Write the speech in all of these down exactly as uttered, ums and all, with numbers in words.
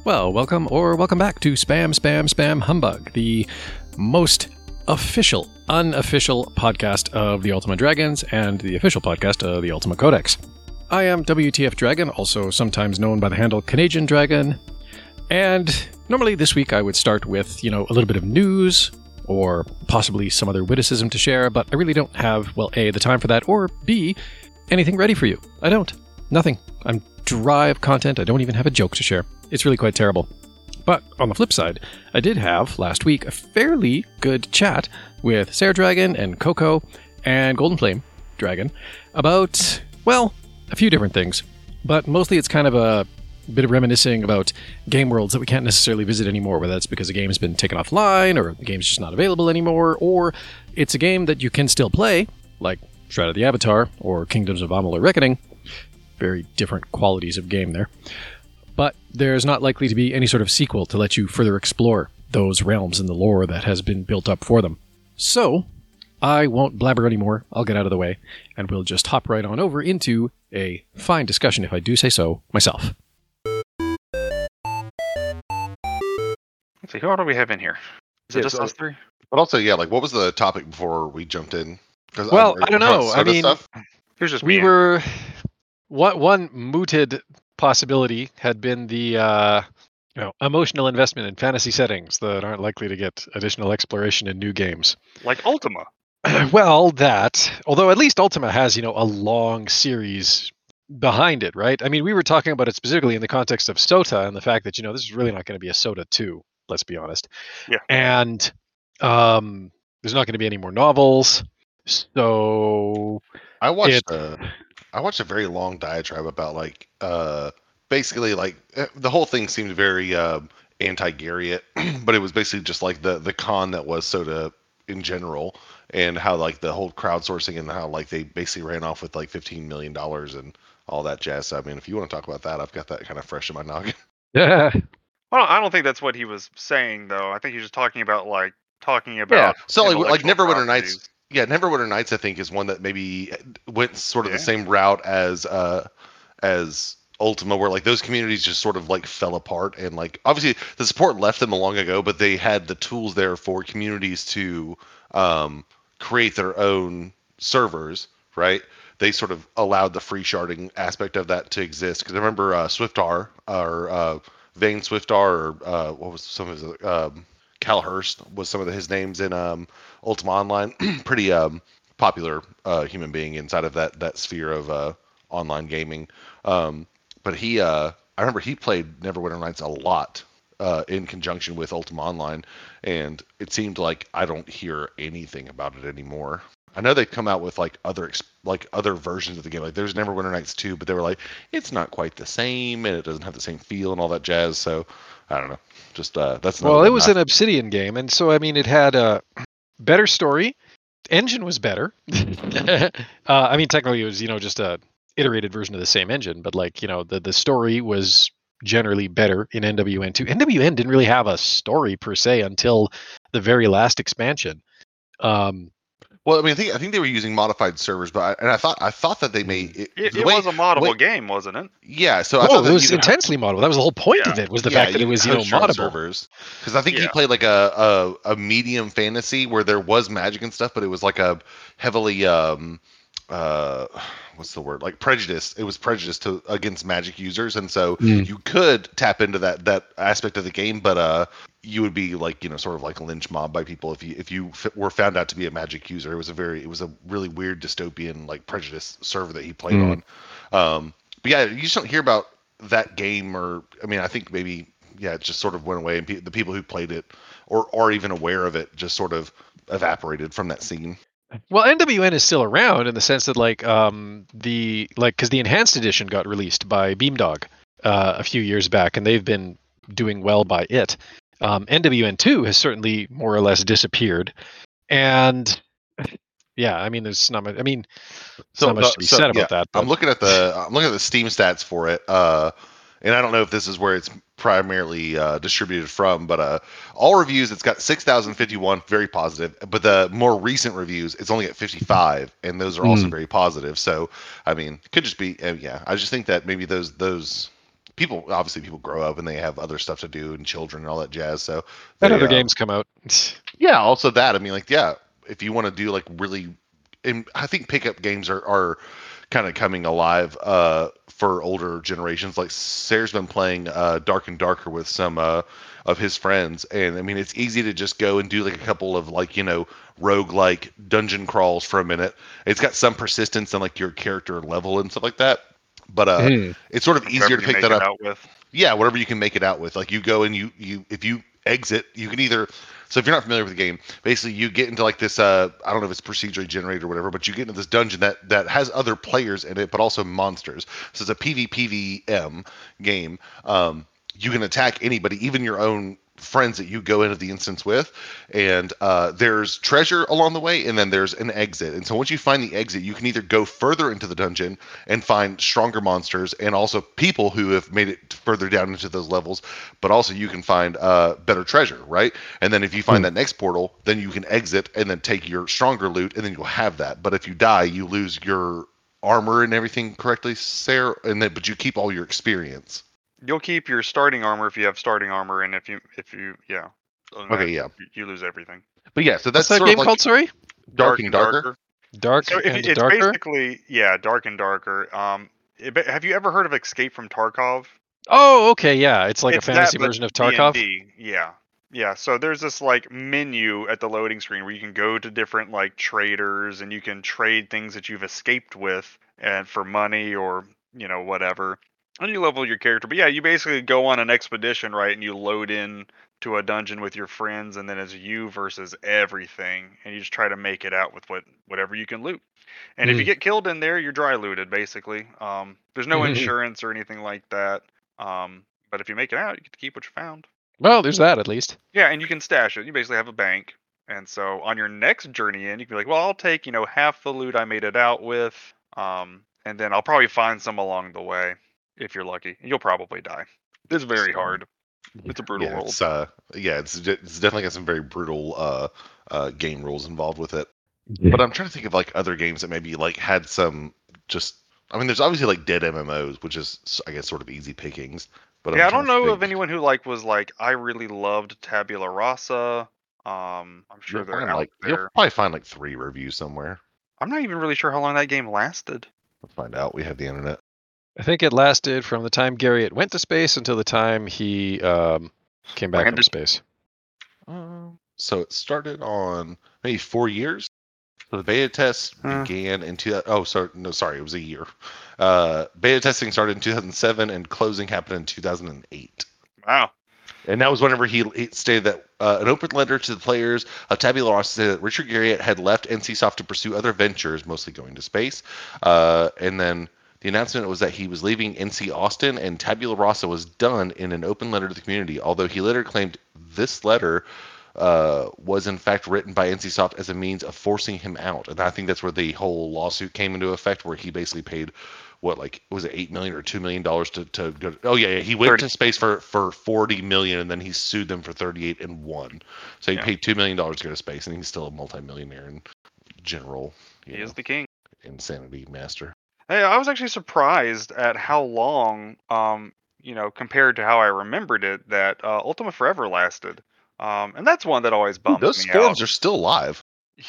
Well, welcome or welcome back to Spam, Spam, Spam Humbug, the most official, unofficial podcast of the Ultima Dragons and the official podcast of the Ultima Codex. I am W T F Dragon, also sometimes known by the handle Canadian Dragon, and normally this week I would start with, you know, a little bit of news or possibly some other witticism to share, but I really don't have, well, A, the time for that, or B, anything ready for you. I don't. Nothing. I'm dry of content. I don't even have a joke to share. It's really quite terrible. But on the flip side, I did have last week a fairly good chat with Sarah Dragon and Coco and Golden Flame Dragon about, well, a few different things. But mostly it's kind of a bit of reminiscing about game worlds that we can't necessarily visit anymore, whether that's because a game has been taken offline or the game's just not available anymore, or it's a game that you can still play, like Shroud of the Avatar or Kingdoms of Amalur Reckoning. Very different qualities of game there. But there's not likely to be any sort of sequel to let you further explore those realms and the lore that has been built up for them. So, I won't blabber anymore, I'll get out of the way, and we'll just hop right on over into a fine discussion, if I do say so, myself. Let's see, who all do we have in here? Is it Yeah, just so- us three? But also, yeah, like, what was the topic before we jumped in? 'Cause Well, I don't know. soda I mean, stuff? Here's just We me. were... What one mooted possibility had been the uh, you know, emotional investment in fantasy settings that aren't likely to get additional exploration in new games. like Ultima. Well, that, although at least Ultima has, you know, a long series behind it, right? I mean, we were talking about it specifically in the context of Sota and the fact that, you know, this is really not going to be a Sota two, let's be honest. Yeah. And um, there's not going to be any more novels. So I watched it- a, I watched a very long diatribe about like uh basically like eh, the whole thing seemed very uh, anti-Garriott, but it was basically just like the the con that was Soda in general, and how like the whole crowdsourcing and how like they basically ran off with like fifteen million dollars and all that jazz. So, I mean, if you want to talk about that, I've got that kind of fresh in my noggin. yeah. Well, I don't think that's what he was saying, though. I think he's just talking about, like, talking about. Yeah. So like like intellectual Neverwinter properties. Nights. Yeah, Neverwinter Nights, I think, is one that maybe went sort of Yeah. the same route as uh, as Ultima, where like those communities just sort of like fell apart, and like obviously the support left them long ago, but they had the tools there for communities to um, create their own servers, right? They sort of allowed the free sharding aspect of that to exist. Because I remember uh, Swiftar or uh, Vane Swiftar, or uh, what was some of his um, Cal Hurst was some of his names in um, Ultima Online. Pretty um, popular uh, human being inside of that that sphere of uh, online gaming. Um, but he, uh, I remember he played Neverwinter Nights a lot uh, in conjunction with Ultima Online, and it seemed like I don't hear anything about it anymore. I know they come out with like other ex- like other versions of the game. Like there's Neverwinter Nights two, but they were like, it's not quite the same, and it doesn't have the same feel and all that jazz. So I don't know. Just uh, that's another Well, it one was I- an Obsidian game, and so I mean, it had a better story. Engine was better. uh, I mean, technically, it was, you know, just a iterated version of the same engine, but like, you know, the the story was generally better in N W N two. N W N didn't really have a story per se until the very last expansion. Um, Well, I mean, I think I think they were using modified servers, but I, and I thought I thought that they made it. It, the it way- was a moddable wait- game, wasn't it? Yeah, so I oh, thought it that was you could- intensely moddable. That was the whole point Yeah. of it, was the yeah, fact that it could was, you know, host your own moddable. servers. Because I think he Yeah. played like a, a a medium fantasy where there was magic and stuff, but it was like a heavily um uh what's the word, like prejudice. It was prejudice to against magic users, and so Mm. you could tap into that that aspect of the game, but uh you would be like, you know, sort of like lynch mob by people if you if you f- were found out to be a magic user. It was a very it was a really weird dystopian like prejudice server that he played Mm. on. Um, but yeah, you just don't hear about that game, or I mean, I think maybe yeah, it just sort of went away, and pe- the people who played it or are even aware of it just sort of evaporated from that scene. Well, N W N is still around in the sense that, like, um, the like because the enhanced edition got released by Beamdog uh, a few years back, and they've been doing well by it. Um, N W N two has certainly more or less disappeared, and yeah, I mean, there's not much. I mean, there's So not much the- to be so, said about yeah, that. But I'm looking at the I'm looking at the Steam stats for it, uh, and I don't know if this is where it's primarily uh, distributed from, but uh, all reviews it's got six thousand fifty-one, very positive. But the more recent reviews, it's only at fifty-five, and those are also Mm. very positive. So I mean, it could just be uh, yeah. I just think that maybe those those people obviously people grow up and they have other stuff to do and children and all that jazz. So And they, other uh, games come out. yeah, also that. I mean, like, yeah, if you want to do like really, and I think pickup games are are kind of coming alive uh, for older generations. Like Sarah's been playing uh, Dark and Darker with some uh, of his friends, and I mean, it's easy to just go and do like a couple of like you know rogue-like dungeon crawls for a minute. It's got some persistence in like your character level and stuff like that. But uh, Mm. it's sort of easier Whatever to you pick make that it up. out with. Yeah, whatever you can make it out with. Like you go and you you if you exit, you can either. So if you're not familiar with the game, basically you get into like this. Uh, I don't know if it's procedurally generated or whatever, but you get into this dungeon that that has other players in it, but also monsters. So it's a PvPvM game. Um, you can attack anybody, even your own friends that you go into the instance with, and uh, there's treasure along the way, and then there's an exit. And so once you find the exit, you can either go further into the dungeon and find stronger monsters, and also people who have made it further down into those levels. But also you can find uh, better treasure, right? And then if you find Hmm. that next portal, then you can exit and then take your stronger loot, and then you'll have that. But if you die, you lose your armor and everything correctly, Sarah, and then but you keep all your experience. You'll keep your starting armor if you have starting armor, and if you if you yeah. Other than Okay, that, yeah. you- You lose everything. But yeah, so that's What's that sort game of like called, sorry? Dark and Darker. Dark So if, and you- it's Darker? basically yeah, dark and darker. Um, it, but have you ever heard of Escape from Tarkov? Oh, okay, yeah. It's like It's a fantasy that, but version of Tarkov. D and D, yeah, yeah. So there's this like menu at the loading screen where you can go to different like traders and you can trade things that you've escaped with and for money or you know whatever. And you level your character, but yeah, you basically go on an expedition, right? And you load in to a dungeon with your friends, and then it's you versus everything, and you just try to make it out with what whatever you can loot. And if you Hmm. get killed in there, you're dry looted, basically. Um, there's no insurance or anything like that. Um, but if you make it out, you get to keep what you found. Well, there's that at least. Yeah, and you can stash it. You basically have a bank. And so on your next journey in, you can be like, well, I'll take, you know, half the loot I made it out with. Um, and then I'll probably find some along the way if you're lucky. You'll probably die. It's very So, hard. It's a brutal yeah, world. It's, uh, yeah, it's it's definitely got some very brutal uh, uh, game rules involved with it. But I'm trying to think of like other games that maybe like had some just. I mean, there's obviously like dead M M Os, which is I guess sort of easy pickings. But I'm Yeah, I trying don't to know of think. anyone who like was like, I really loved Tabula Rasa. Um, I'm sure You'll they're find out like you'll there. probably find like three reviews somewhere. I'm not even really sure how long that game lasted. Let's find out. We have the internet. I think it lasted from the time Garriott went to space until the time he um, came back from Landed. space. Um, so it started on maybe four years. So the beta test Huh. began in two. Oh, sorry, no, sorry, it was a year. Uh, beta testing started in two thousand seven, and closing happened in two thousand eight. Wow. And that was whenever he, he stated that uh, an open letter to the players of Tabula Rasa said that Richard Garriott had left NCSoft to pursue other ventures, mostly going to space. Uh, and then the announcement was that he was leaving N C Austin, and Tabula Rasa was done in an open letter to the community. Although he later claimed this letter uh, was in fact written by NCSoft as a means of forcing him out. And I think that's where the whole lawsuit came into effect, where he basically paid. What, like, was it eight million or two million dollars to, to go? To, oh yeah, yeah, he went thirty to space for, for forty million, and then he sued them for thirty eight and won. So he Yeah. paid two million dollars to go to space, and he's still a multimillionaire and general, you He know, is the king. insanity master. Hey, I was actually surprised at how long, um, you know, compared to how I remembered it, that uh, Ultima Forever lasted. Um, and that's one that always bums Those me forums out. are still live.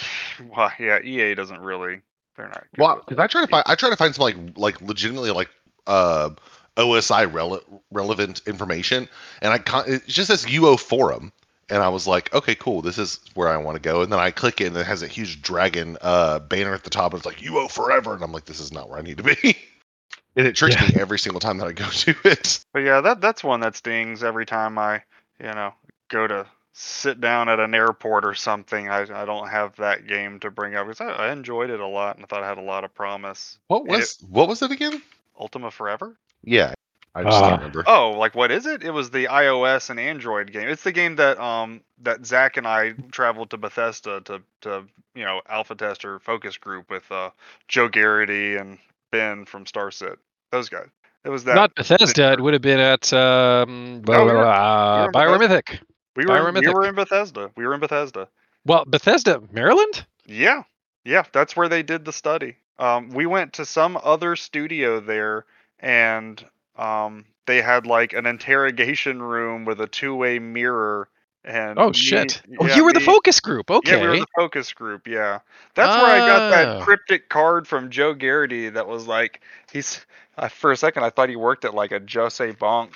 Well, yeah, E A doesn't really. They're not. good Well, with because I try to find, I try to find some like like legitimately like uh, O S I rele- relevant information, and I con- it just says U O forum, and I was like, okay, cool, this is where I want to go, and then I click it, and it has a huge dragon uh, banner at the top, and it's like U O forever, and I'm like, this is not where I need to be, and it tricks Yeah. me every single time that I go to it. But yeah, that that's one that stings every time I, you know, go to sit down at an airport or something. I, I don't have that game to bring up because I, I enjoyed it a lot and I thought it had a lot of promise. What And was what was it again? Ultima Forever? Yeah, I just Ah. can't remember. Oh, like what is it? It was the iOS and Android game. It's the game that um that Zach and I traveled to Bethesda to to you know alpha tester focus group with uh Joe Garrity and Ben from Starset. Those guys. It was that. Not Bethesda. It would have been at um, blah, No, we blah, were- blah, we were in Bioware Mythic. we were Byron we Mythic. were in Bethesda. We were in Bethesda. Well, Bethesda, Maryland? Yeah, yeah, that's where they did the study. Um, we went to some other studio there, and Um, they had like an interrogation room with a two-way mirror. And Oh me, shit! Oh, yeah, you were the me, focus group. yeah, we were Okay. the focus group. Yeah, that's where I got that Oh. cryptic card from Joe Garrity. That was like he's. Uh, for a second, I thought he worked at like a Jose Bonk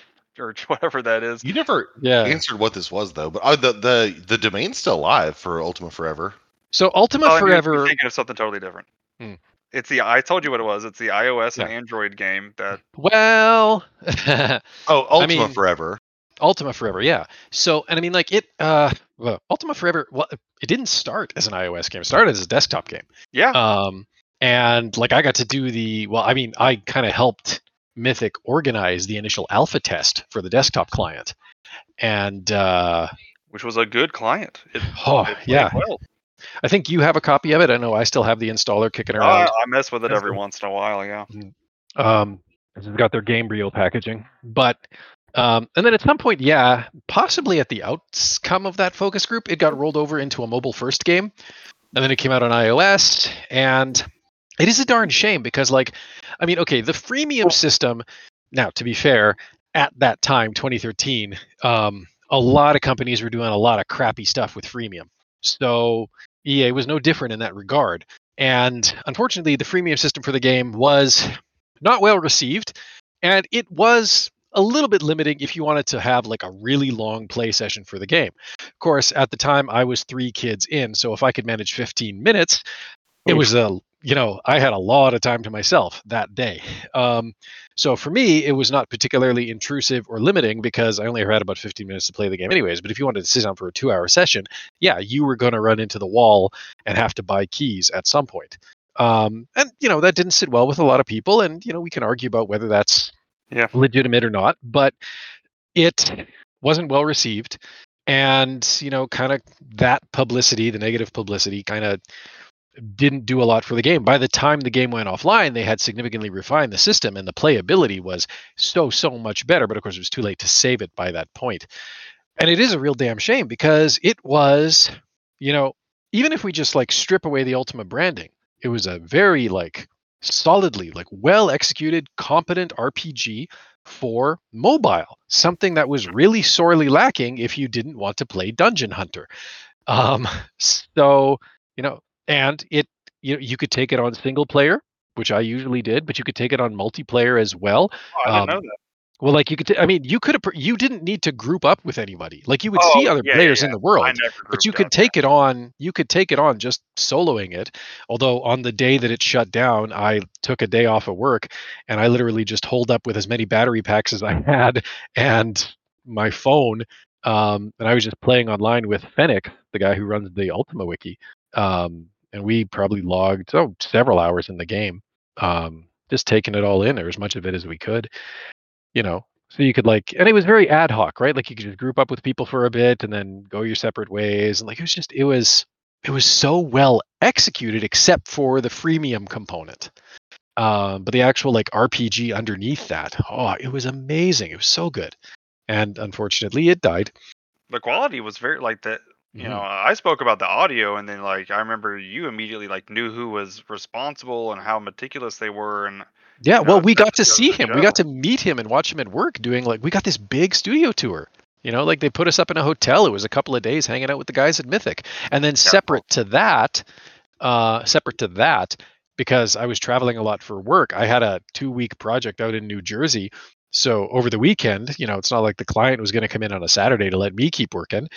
or whatever that is. You never Yeah. answered what this was though, but uh, the the the domain's still live for Ultima Forever. So Ultima Oh, and you're- Forever. You're thinking of something totally different. Hmm. It's the I told you what it was. It's the iOS and Yeah. Android game that. Well. Oh, Ultima mean- Forever. Ultima Forever, yeah. So, and I mean, like it, uh, well, Ultima Forever, well, it didn't start as an iOS game. It started as a desktop game. Yeah. Um, and like I got to do the, well, I mean, I kind of helped Mythic organize the initial alpha test for the desktop client. And, uh, which was a good client. It, oh, it played yeah. well. I think you have a copy of it. I know I still have the installer kicking Uh, around. I mess with it That's every good. once in a while. Yeah. Um, it's got their Gamebryo packaging, but um, and then at some point, yeah, possibly at the outcome of that focus group, it got rolled over into a mobile first game, and then it came out on iOS, and it is a darn shame because, like, I mean, okay, the freemium system. Now, to be fair, at that time, twenty thirteen, um, a lot of companies were doing a lot of crappy stuff with freemium, so E A was no different in that regard. And unfortunately, the freemium system for the game was not well received, and it was a little bit limiting if you wanted to have like a really long play session for the game. Of course, at the time I was three kids in, so if I could manage fifteen minutes, it was a, you know, I had a lot of time to myself that day. Um, so for me, it was not particularly intrusive or limiting because I only had about fifteen minutes to play the game anyways. But if you wanted to sit down for a two hour session, yeah, you were going to run into the wall and have to buy keys at some point. Um, and, you know, that didn't sit well with a lot of people. And, you know, we can argue about whether that's Yeah. legitimate or not, but it wasn't well received. And, you know, kind of that publicity, the negative publicity, kind of didn't do a lot for the game. By the time the game went offline, they had significantly refined the system and the playability was so, so much better. But of course, it was too late to save it by that point. And it is a real damn shame because it was, you know, even if we just like strip away the Ultima branding, it was a very like solidly, like well executed, competent R P G for mobile, something that was really sorely lacking if you didn't want to play Dungeon Hunter. Um, so, you know, and it, you know, you could take it on single player, which I usually did, but you could take it on multiplayer as well. Oh, I didn't Um, know that. Well, like you could, t- I mean, you could have, you didn't need to group up with anybody. Like you would Oh, see other yeah, players yeah, in the I world, never but you grouped could up, take it on, you could take it on just soloing it. Although on the day that it shut down, I took a day off of work and I literally just holed up with as many battery packs as I had and my phone. Um, and I was just playing online with Fennec, the guy who runs the Ultima Wiki. Um, and we probably logged oh, several hours in the game, um, just taking it all in, or as much of it as we could, you know. So you could like, and it was very ad hoc, right? Like you could just group up with people for a bit and then go your separate ways. And like, it was just, it was, it was so well executed, except for the freemium component. Um, but the actual like R P G underneath that, oh, it was amazing. It was so good. And unfortunately it died. The quality was very like that. You Mhm. know, I spoke about the audio, and then like I remember you immediately like knew who was responsible and how meticulous they were, and Yeah, you know, well, we that got to goes see to him. We show. got to meet him and watch him at work doing like, we got this big studio tour. You know, like they put us up in a hotel. It was a couple of days hanging out with the guys at Mythic. And then separate to that, uh, separate to that, because I was traveling a lot for work, I had a two week project out in New Jersey. So over the weekend, you know, it's not like the client was going to come in on a Saturday to let me keep working.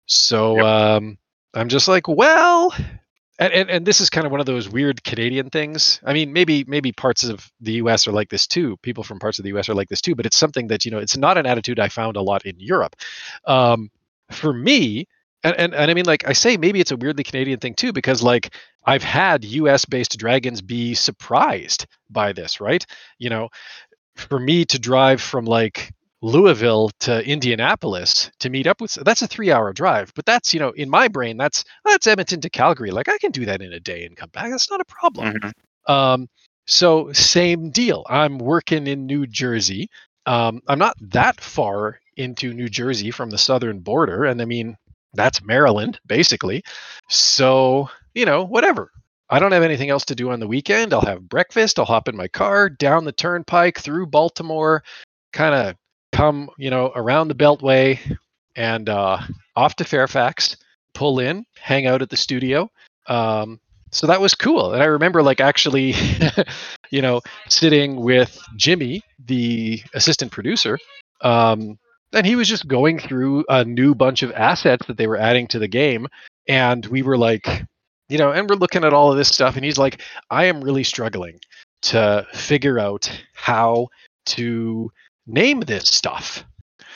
So Yep. um, I'm just like, well, and, and and this is kind of one of those weird Canadian things. I mean, maybe maybe parts of the U S are like this too. People from parts of the U S are like this too. But it's something that, you know, it's not an attitude I found a lot in Europe. Um, for me, and, and and I mean, like I say, maybe it's a weirdly Canadian thing too, because like I've had U S based dragons be surprised by this, right? You know, for me to drive from like Louisville to Indianapolis to meet up with, that's a three hour drive, but that's, you know, in my brain, that's, that's Edmonton to Calgary. Like I can do that in a day and come back. That's not a problem. Mhm. Um, so same deal. I'm working in New Jersey. Um, I'm not that far into New Jersey from the southern border. And I mean, that's Maryland basically. So, you know, whatever. I don't have anything else to do on the weekend. I'll have breakfast. I'll hop in my car down the turnpike through Baltimore, kind of come, you know, around the Beltway and uh, off to Fairfax, pull in, hang out at the studio. Um, so that was cool. And I remember like actually, you know, sitting with Jimmy, the assistant producer, um, and he was just going through a new bunch of assets that they were adding to the game. And we were like, you know, and we're looking at all of this stuff. And he's like, I am really struggling to figure out how to name this stuff.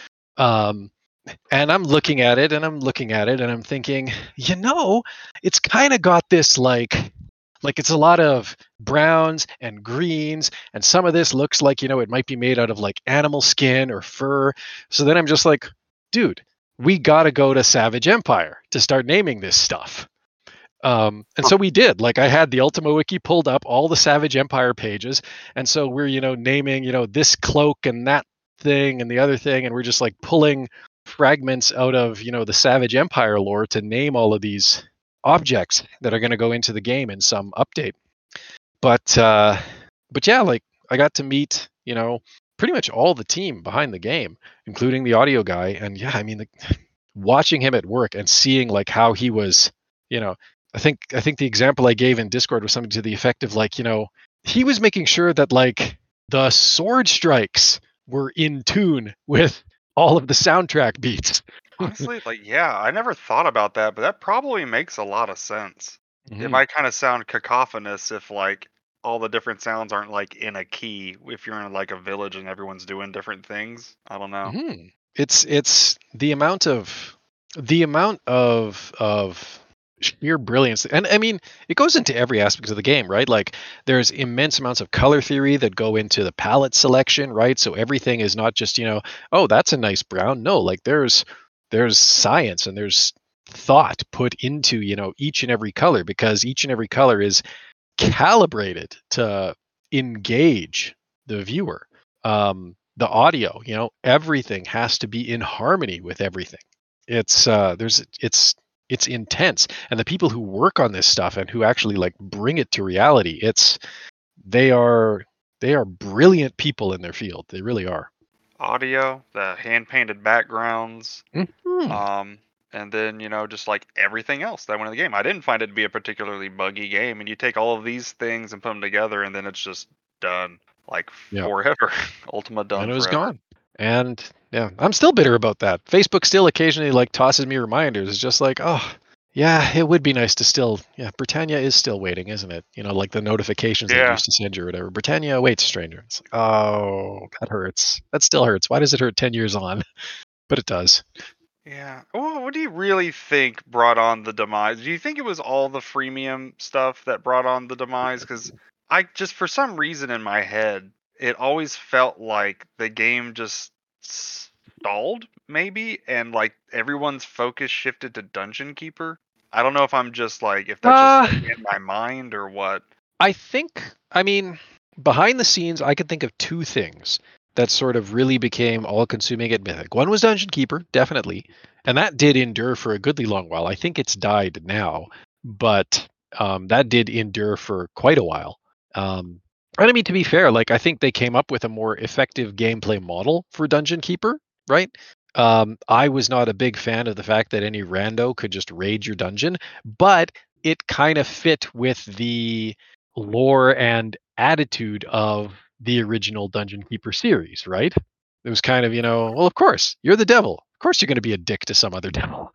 Um, and I'm looking at it and I'm looking at it and I'm thinking, you know, it's kind of got this like, like it's a lot of browns and greens, and some of this looks like, you know, it might be made out of like animal skin or fur. So then I'm just like, dude, we got to go to Savage Empire to start naming this stuff. Um, and so we did. Like I had the Ultima Wiki pulled up, all the Savage Empire pages, and so we're, you know, naming, you know, this cloak and that thing and the other thing, and we're just like pulling fragments out of, you know, the Savage Empire lore to name all of these objects that are going to go into the game in some update. But uh, but yeah, like I got to meet, you know, pretty much all the team behind the game, including the audio guy, and yeah, I mean, the, watching him at work and seeing like how he was, you know. I think I think the example I gave in Discord was something to the effect of like, you know, he was making sure that like the sword strikes were in tune with all of the soundtrack beats. Honestly, like, yeah, I never thought about that, but that probably makes a lot of sense. Mm-hmm. It might kind of sound cacophonous if like all the different sounds aren't like in a key. If you're in like a village and everyone's doing different things, I don't know. Mm-hmm. It's it's the amount of the amount of of sheer brilliance. And I mean, it goes into every aspect of the game, right? Like there's immense amounts of color theory that go into the palette selection, right? So everything is not just, you know, oh, that's a nice brown. No, like there's there's science and there's thought put into, you know, each and every color, because each and every color is calibrated to engage the viewer. Um, the audio, you know, everything has to be in harmony with everything. It's uh there's it's It's intense, and the people who work on this stuff and who actually like bring it to reality, it's they are they are brilliant people in their field. They really are. Audio, the hand painted backgrounds, Mm-hmm. um, and then you know just like everything else that went in the game. I didn't find it to be a particularly buggy game, and you take all of these things and put them together, and then it's just done like Yeah. forever. Ultima done. And it was forever. gone. And yeah, I'm still bitter about that. Facebook still occasionally like tosses me reminders. It's just like, oh, yeah, it would be nice to still, yeah, Britannia is still waiting, isn't it? You know, like the notifications they Yeah. used to send you or whatever. Britannia awaits stranger. It's like, oh, that hurts. That still hurts. Why does it hurt ten years on? But it does. Yeah. Well, what do you really think brought on the demise? Do you think it was all the freemium stuff that brought on the demise? Because I just, for some reason in my head, it always felt like the game just stalled, maybe, and like everyone's focus shifted to Dungeon Keeper. I don't know if I'm just like, if that's just Uh, in my mind or what. I think, I mean, behind the scenes, I could think of two things that sort of really became all-consuming at Mythic. One was Dungeon Keeper, definitely, and that did endure for a goodly long while. I think it's died now, but um, that did endure for quite a while. Um, and I mean, to be fair, like I think they came up with a more effective gameplay model for Dungeon Keeper, right? Um, I was not a big fan of the fact that any rando could just raid your dungeon, but it kind of fit with the lore and attitude of the original Dungeon Keeper series, right? It was kind of, you know, well, of course, you're the devil. Of course you're going to be a dick to some other devil.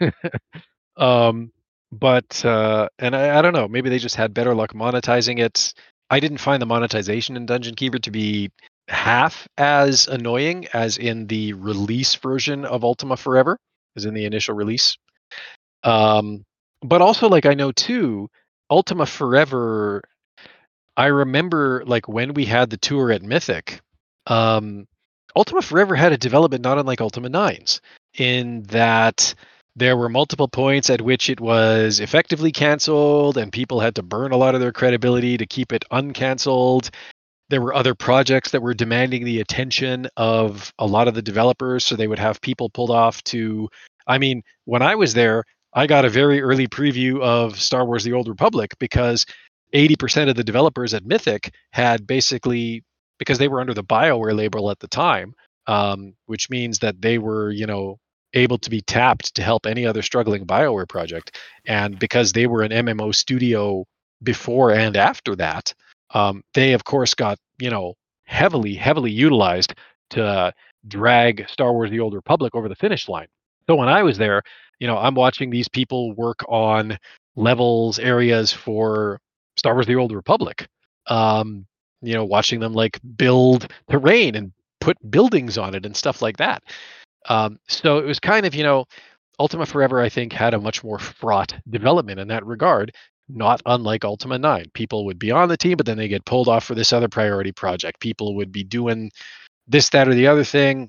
um, but, uh, and I, I don't know, maybe they just had better luck monetizing it. I didn't find the monetization in Dungeon Keeper to be half as annoying as in the release version of Ultima Forever, as in the initial release. Um, but also, like, I know too, Ultima Forever, I remember like when we had the tour at Mythic, um, Ultima Forever had a development not unlike Ultima Nine's, in that there were multiple points at which it was effectively canceled and people had to burn a lot of their credibility to keep it uncanceled. There were other projects that were demanding the attention of a lot of the developers, so they would have people pulled off to, I mean, when I was there, I got a very early preview of Star Wars The Old Republic because eighty percent of the developers at Mythic had basically, because they were under the BioWare label at the time, um, which means that they were, you know, able to be tapped to help any other struggling BioWare project. And because they were an M M O studio before and after that, um, they, of course, got, you know, heavily, heavily utilized to uh, drag Star Wars The Old Republic over the finish line. So when I was there, you know, I'm watching these people work on levels, areas for Star Wars The Old Republic. Um, you know, watching them like build terrain and put buildings on it and stuff like that. Um, so it was kind of, you know, Ultima Forever, I think, had a much more fraught development in that regard, not unlike Ultima nine. People would be on the team, but then they get pulled off for this other priority project. People would be doing this, that, or the other thing.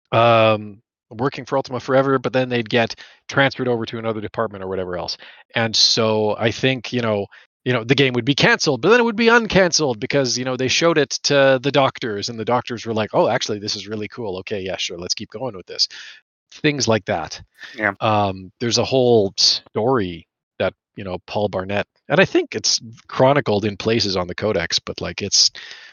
Um, working for Ultima Forever, but then they'd get transferred over to another department or whatever else. And so I think, you know, you know, the game would be canceled, but then it would be uncanceled because, you know, they showed it to the doctors and the doctors were like, oh, actually, this is really cool. Okay, yeah, sure. Let's keep going with this. Things like that. Yeah. Um, there's a whole story that, you know, Paul Barnett, and I think it's chronicled in places on the Codex, but like it's,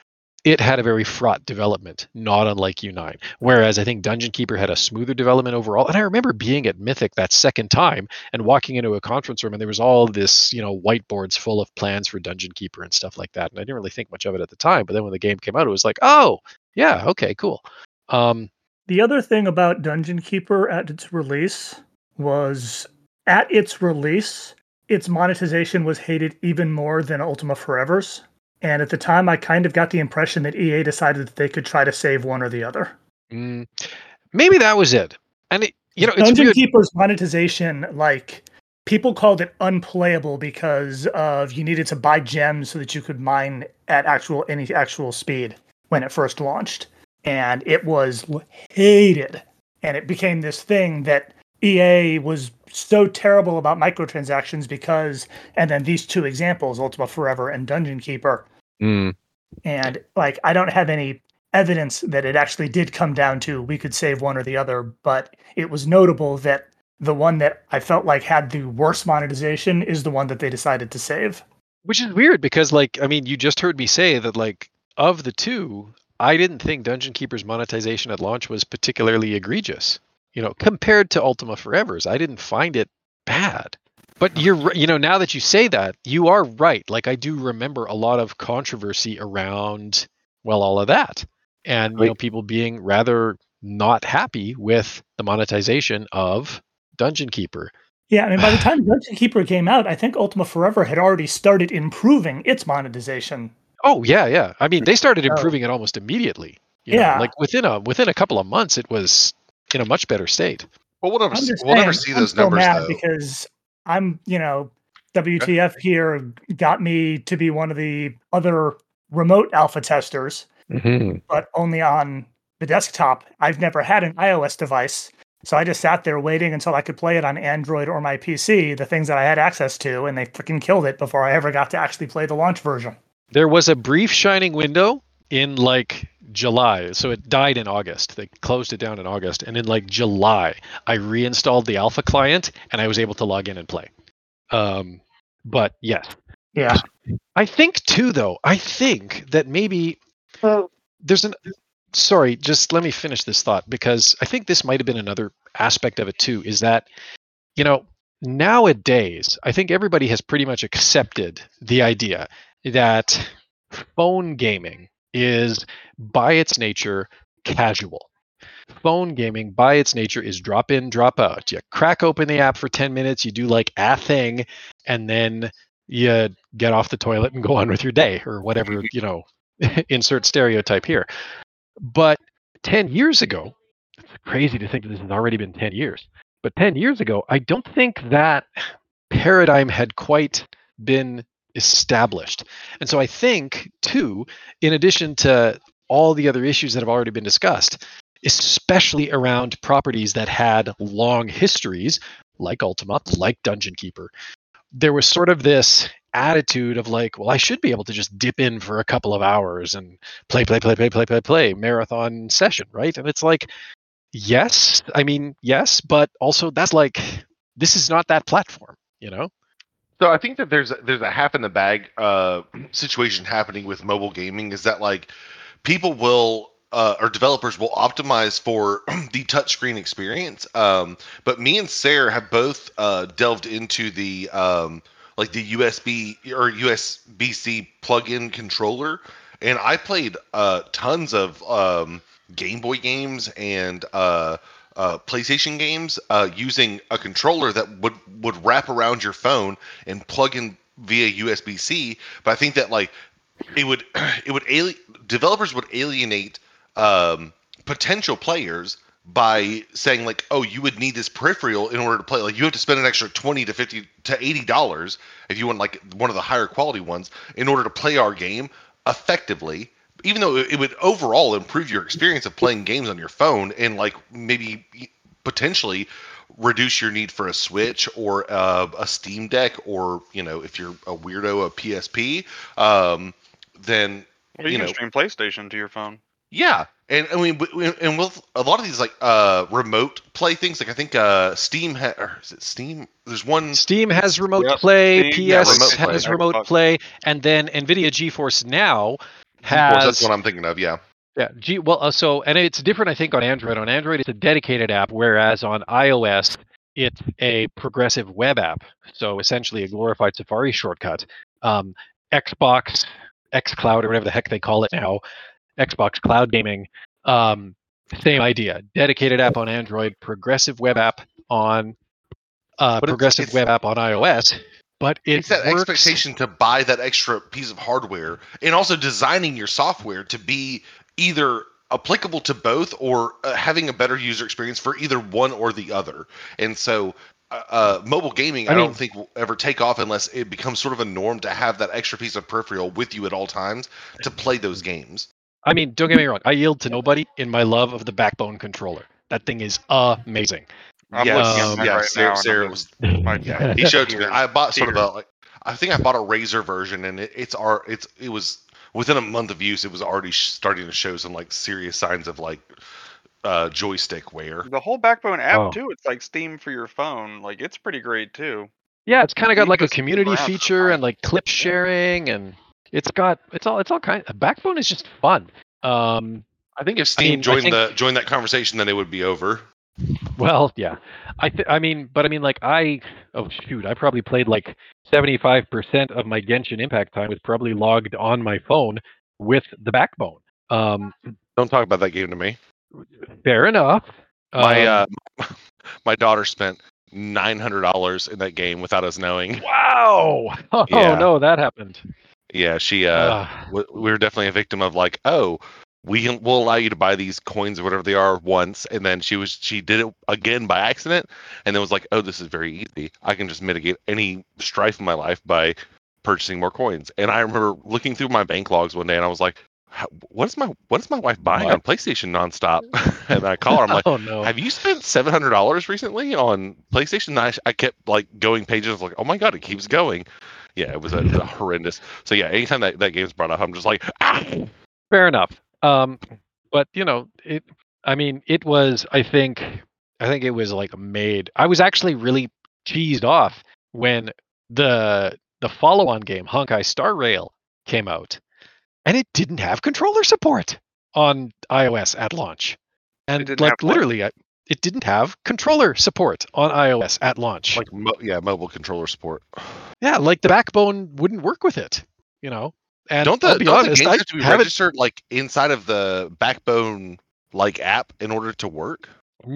it had a very fraught development, not unlike U nine. Whereas I think Dungeon Keeper had a smoother development overall. And I remember being at Mythic that second time and walking into a conference room, and there was all this, you know, whiteboards full of plans for Dungeon Keeper and stuff like that. And I didn't really think much of it at the time. But then when the game came out, it was like, oh, yeah, okay, cool. Um, the other thing about Dungeon Keeper at its release was, at its release, its monetization was hated even more than Ultima Forever's. And at the time, I kind of got the impression that E A decided that they could try to save one or the other. Mm, maybe that was it. And, it, you know, it's Dungeon weird. Keeper's monetization, like, people called it unplayable because of you needed to buy gems so that you could mine at actual any actual speed when it first launched. And it was hated. And it became this thing that E A was so terrible about microtransactions because, and then these two examples, Ultima Forever and Dungeon Keeper. Mm. And like, I don't have any evidence that it actually did come down to we could save one or the other, but it was notable that the one that I felt like had the worst monetization is the one that they decided to save. Which is weird because, like, I mean, you just heard me say that, like, of the two, I didn't think Dungeon Keeper's monetization at launch was particularly egregious. You know, compared to Ultima Forever's, I didn't find it bad. But you're, you know, now that you say that, you are right. Like, I do remember a lot of controversy around, well, all of that. And, you know, people being rather not happy with the monetization of Dungeon Keeper. Yeah, I mean, by the time Dungeon Keeper came out, I think Ultima Forever had already started improving its monetization. Oh, yeah, yeah. I mean, they started improving it almost immediately. You yeah. know, like, within a within a couple of months, it was in a much better state. Well, we'll never, I'm see, just we'll saying, never see I'm those still numbers, mad though. Because I'm, you know, W T F here got me to be one of the other remote alpha testers, mm-hmm. but only on the desktop. I've never had an iOS device, so I just sat there waiting until I could play it on Android or my P C, the things that I had access to, and they freaking killed it before I ever got to actually play the launch version. There was a brief shining window in like July. So it died in August. They closed it down in August. And in like July, I reinstalled the alpha client and I was able to log in and play. Um, but yes. Yeah. I think too, though, I think that maybe uh, there's an, sorry, just let me finish this thought, because I think this might have been another aspect of it too, is that, you know, nowadays, I think everybody has pretty much accepted the idea that phone gaming is by its nature casual. Phone gaming by its nature is drop in, drop out. You crack open the app for ten minutes, you do like a thing, and then you get off the toilet and go on with your day or whatever, you know, insert stereotype here. But ten years ago, it's crazy to think that this has already been ten years, but ten years ago, I don't think that paradigm had quite been established. And so I think, too, in addition to all the other issues that have already been discussed, especially around properties that had long histories, like Ultima, like Dungeon Keeper, there was sort of this attitude of like, well, I should be able to just dip in for a couple of hours and play, play, play, play, play, play, play, marathon session, right? And it's like, yes, I mean, yes, but also that's like this is not that platform, you know? So I think that there's there's a half in the bag uh, situation happening with mobile gaming. Is that like people will uh, or developers will optimize for the touchscreen experience, um, but me and Sarah have both uh, delved into the um, like the U S B or U S B C plug-in controller, and I played uh, tons of um, Game Boy games and uh, uh, PlayStation games uh, using a controller that would would wrap around your phone and plug in via U S B C. But I think that like it would it would ali- developers would alienate um, potential players by saying like, oh, you would need this peripheral in order to play. Like you have to spend an extra twenty to fifty to eighty dollars if you want like one of the higher quality ones in order to play our game effectively. Even though it would overall improve your experience of playing games on your phone and like maybe potentially reduce your need for a Switch or uh, a Steam Deck, or you know, if you're a weirdo, a P S P, um, then well, you, you can know, stream PlayStation to your phone. Yeah, and I mean, and with a lot of these like uh, remote play things, like I think uh, Steam ha- or is it Steam? There's one. Steam has remote Yep, play, Steam, P S yeah, remote has play. remote Xbox. play, and then NVIDIA GeForce Now Of course, has that's what I'm thinking of. Yeah. yeah, G well uh, so and it's different I think on Android. On Android it's a dedicated app, whereas on iOS it's a progressive web app. So essentially a glorified Safari shortcut. Um, Xbox, xCloud, or whatever the heck they call it now, Xbox Cloud Gaming. Um, same idea. Dedicated app on Android, progressive web app on uh, But it's- progressive it's- web app on iOS. But it It's that works. expectation to buy that extra piece of hardware, and also designing your software to be either applicable to both or uh, having a better user experience for either one or the other. And so, uh, uh, mobile gaming, I, I mean- don't think will ever take off unless it becomes sort of a norm to have that extra piece of peripheral with you at all times to play those games. I mean, don't get me wrong. I yield to nobody in my love of the Backbone controller. That thing is amazing. I'm yes, looking at um, mine yeah, right Sarah, now. and Sarah I'm was. just- my- Yeah, he showed to me. I bought sort of Tears. a like. I think I bought a Razer version, and it, it's our. It's it was within a month of use. It was already sh- starting to show some like serious signs of like uh, joystick wear. The whole Backbone app Oh. too. It's like Steam for your phone. Like it's pretty great too. Yeah, it's kind of got Steam like a just keep community around for feature fun. and like clip sharing, and it's got it's all it's all kind. Backbone is just fun. Um, I think if I Steam mean, I joined think- the joined that conversation, then it would be over. Well, yeah. I th- I mean, but I mean, like I oh shoot, I probably played like seventy-five percent of my Genshin Impact time was probably logged on my phone with the Backbone. Um, Don't talk about that game to me. fair enough. My Um, uh, my daughter spent nine hundred dollars in that game without us knowing. wow. Oh Yeah. no, that happened. Yeah, she uh, Ah. w- we were definitely a victim of like, oh, we can, we'll allow you to buy these coins or whatever they are once, and then she was she did it again by accident, and then was like, oh, this is very easy. I can just mitigate any strife in my life by purchasing more coins. And I remember looking through my bank logs one day, and I was like, "How- what is my what is my wife buying What? on PlayStation nonstop? And I call her, I'm like, oh no. have you spent seven hundred dollars recently on PlayStation? And I, I kept like going pages like, oh my god, it keeps going. Yeah, it was a, a horrendous. So yeah, anytime that, that game's brought up, I'm just like, ah. Fair enough. Um, but you know, it. I mean, it was. I think. I think it was like made. I was actually really cheesed off when the the follow-on game Honkai Star Rail came out, and it didn't have controller support on iOS at launch, and didn't like have what? literally, I, it didn't have controller support on iOS at launch. like mo- yeah, mobile controller support. yeah, like the Backbone wouldn't work with it. You know. And Don't the, I'll be don't honest, the games I have to be haven't- registered like inside of the Backbone like app in order to work?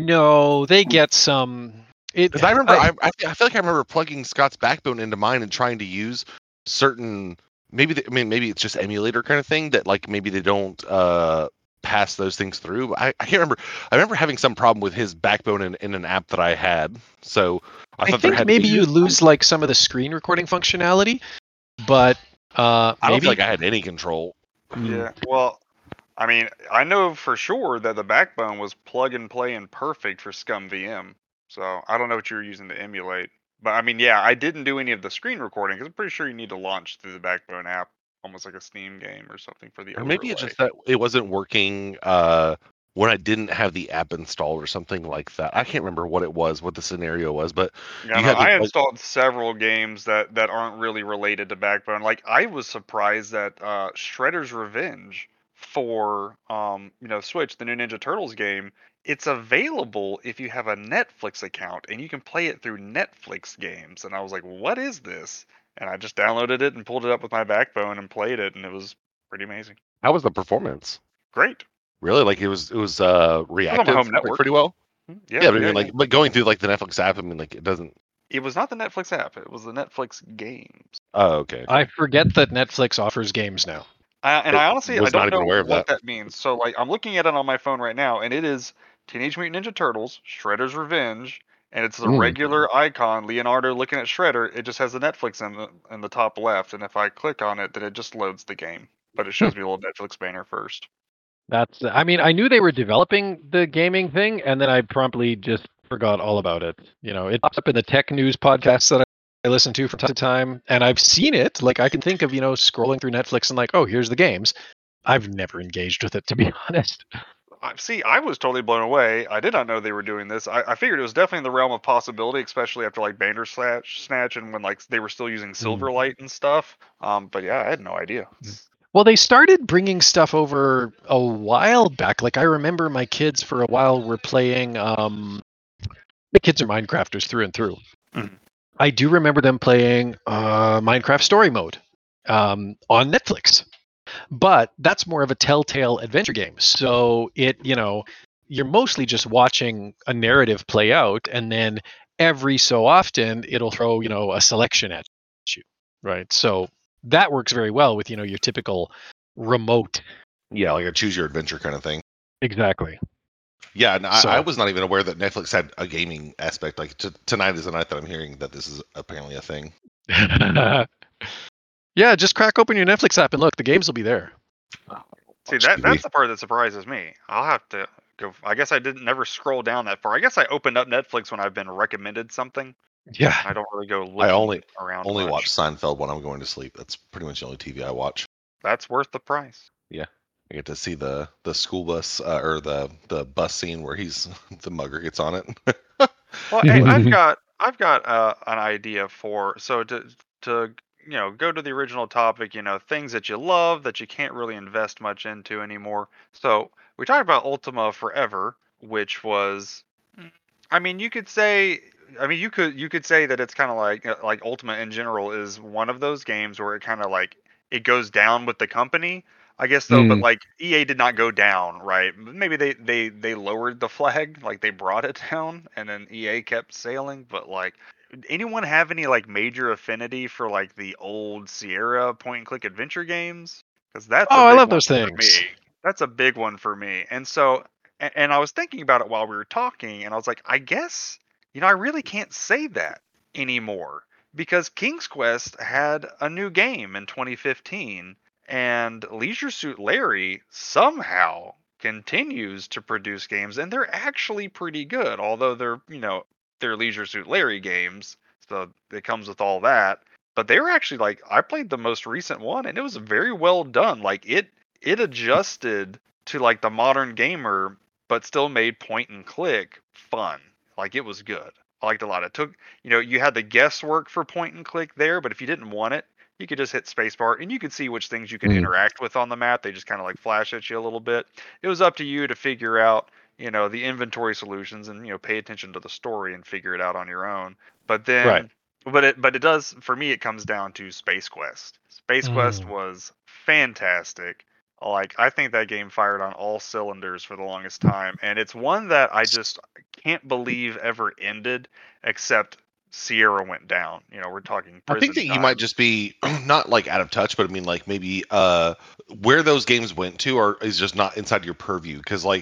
No, they get some. It, Because I remember, I- I, I, I feel like I remember plugging Scott's Backbone into mine and trying to use certain. Maybe they, I mean maybe it's just emulator kind of thing that like maybe they don't uh, pass those things through. I, I can't remember. I remember having some problem with his Backbone in, in an app that I had. So I, I thought there think had maybe to be, you lose like some of the screen recording functionality, but uh, I don't maybe feel like I had any control. Hmm. Yeah. Well, I mean, I know for sure that the Backbone was plug and play and perfect for Scum V M. So I don't know what you were using to emulate. But I mean, yeah, I didn't do any of the screen recording because I'm pretty sure you need to launch through the Backbone app, almost like a Steam game or something for the Or maybe it's overlay. just that it wasn't working uh, when I didn't have the app installed or something like that. I can't remember what it was, what the scenario was, but Yeah, you no, had to, I like- installed several games that, that aren't really related to Backbone. Like I was surprised that uh, Shredder's Revenge for um, you know Switch, the new Ninja Turtles game, it's available if you have a Netflix account and you can play it through Netflix games. And I was like, what is this? And I just downloaded it and pulled it up with my Backbone and played it, and it was pretty amazing. how was the performance? Great. Really? Like it was it was uh reactive home like, network. pretty well? Yeah, Yeah, but I yeah, mean, like, yeah. but going through like the Netflix app, I mean, like, it doesn't. It was not the Netflix app. It was the Netflix games. Oh, okay. I forget that Netflix offers games now. I, and It I honestly I was not don't even know aware of what that. that means. So like I'm looking at it on my phone right now, and it is Teenage Mutant Ninja Turtles, Shredder's Revenge, and it's the Mm. regular icon, Leonardo looking at Shredder. It just has the Netflix in the in the top left, and if I click on it, then it just loads the game. But it shows me a little Netflix banner first. That's. I mean, I knew they were developing the gaming thing, and then I promptly just forgot all about it. You know, it pops up in the tech news podcasts that I listen to from time to time, and I've seen it. Like I can think of, you know, scrolling through Netflix and like, oh, here's the games. I've never engaged with it, to be honest. I see. I was totally blown away. I did not know they were doing this. I, I figured it was definitely in the realm of possibility, especially after like Bandersnatch Snatch and when like they were still using Silverlight and stuff. Um, but yeah, I had no idea. Well, they started bringing stuff over a while back. Like I remember my kids for a while were playing. Um, the kids are Minecrafters through and through. Mhm. I do remember them playing uh, Minecraft Story Mode um, on Netflix, but that's more of a telltale adventure game. So it, you know, you're mostly just watching a narrative play out, and then every so often it'll throw, you know, a selection at you, right? So that works very well with, you know, your typical remote. Yeah, like a choose your adventure kind of thing. Exactly. Yeah, and I, So- I was not even aware that Netflix had a gaming aspect. Like t- tonight is the night that I'm hearing that this is apparently a thing. Yeah, just crack open your Netflix app and look, the games will be there. See Watch that T V. that's the part that surprises me. I'll have to go. I guess I didn't never scroll down that far. I guess I opened up Netflix when I've been recommended something. Yeah. I don't really go looking I only around. only much. watch Seinfeld when I'm going to sleep. That's pretty much the only T V I watch. That's worth the price. I get to see the the school bus uh, or the the bus scene where he's the mugger gets on it. Well, hey, I've got I've got uh, an idea for so to to you know go to the original topic. You know things that you love that you can't really invest much into anymore. So we talked about Ultima Forever, which was, I mean, you could say. I mean, you could you could say that it's kind of like uh, like Ultima in general is one of those games where it kind of like it goes down with the company. I guess though, but Mm. like E A did not go down, right? Maybe they they they lowered the flag, like they brought it down, and then E A kept sailing. But like, anyone have any like major affinity for like the old Sierra point and click adventure games? Because that's a Oh, I big love one those for things. me. That's a big one for me. And so, and, and I was thinking about it while we were talking, and I was like, I guess you know I really can't say that anymore because King's Quest had a new game in twenty fifteen. And Leisure Suit Larry somehow continues to produce games, and they're actually pretty good. Although they're, you know, they're Leisure Suit Larry games, so it comes with all that. But they were actually like, I played the most recent one, and it was very well done. Like it, it adjusted to like the modern gamer, but still made point and click fun. Like it was good. I liked it a lot. It took, you know, you had the guesswork for point and click there, but if you didn't want it, you could just hit spacebar and you could see which things you could Mm. interact with on the map. They just kind of like flash at you a little bit. It was up to you to figure out, you know, the inventory solutions and, you know, pay attention to the story and figure it out on your own. But then, Right. but it, but it does, for me, it comes down to Space Quest. Space Quest Mm. was fantastic. Like, I think that game fired on all cylinders for the longest time. And it's one that I just can't believe ever ended, except Sierra went down. You know, we're talking I think prison that you time. might just be not like out of touch, but I mean like maybe uh where those games went to are is just not inside your purview. Because like